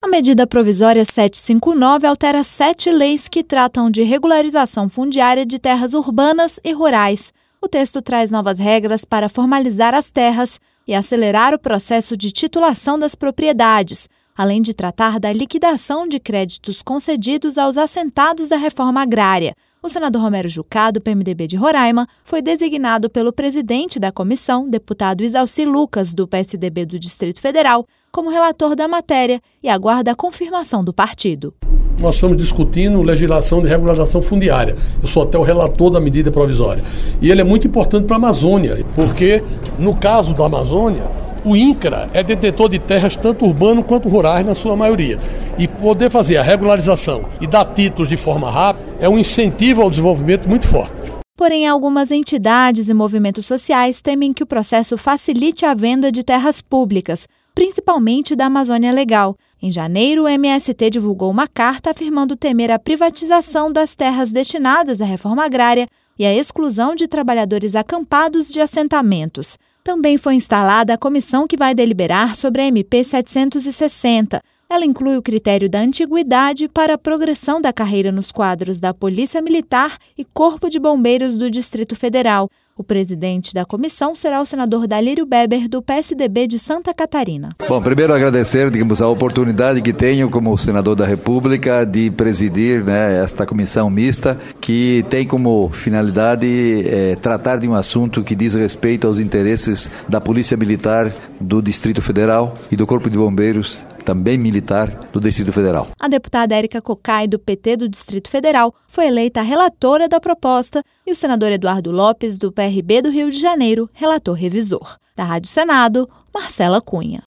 medida provisória 759 altera 7 leis que tratam de regularização fundiária de terras urbanas e rurais. O texto traz novas regras para formalizar as terras e acelerar o processo de titulação das propriedades, além de tratar da liquidação de créditos concedidos aos assentados da reforma agrária. O senador Romero Jucá, do PMDB de Roraima, foi designado pelo presidente da comissão, deputado Isalci Lucas, do PSDB do Distrito Federal, como relator da matéria e aguarda a confirmação do partido. Nós estamos discutindo legislação de regularização fundiária. Eu sou até o relator da medida provisória. E ele é muito importante para a Amazônia, porque, no caso da Amazônia, o INCRA é detentor de terras tanto urbanas quanto rurais na sua maioria. E poder fazer a regularização e dar títulos de forma rápida é um incentivo ao desenvolvimento muito forte. Porém, algumas entidades e movimentos sociais temem que o processo facilite a venda de terras públicas, principalmente da Amazônia Legal. Em janeiro, o MST divulgou uma carta afirmando temer a privatização das terras destinadas à reforma agrária e a exclusão de trabalhadores acampados de assentamentos. Também foi instalada a comissão que vai deliberar sobre a MP 760. Ela inclui o critério da antiguidade para a progressão da carreira nos quadros da Polícia Militar e Corpo de Bombeiros do Distrito Federal. O presidente da comissão será o senador Dalírio Beber, do PSDB de Santa Catarina. Bom, primeiro agradecer, a oportunidade que tenho como senador da República de presidir, esta comissão mista, que tem como finalidade tratar de um assunto que diz respeito aos interesses da Polícia Militar do Distrito Federal e do Corpo de Bombeiros, também militar, do Distrito Federal. A deputada Érica Cocai, do PT do Distrito Federal, foi eleita relatora da proposta e o senador Eduardo Lopes, do PRB do Rio de Janeiro, relator revisor. Da Rádio Senado, Marcela Cunha.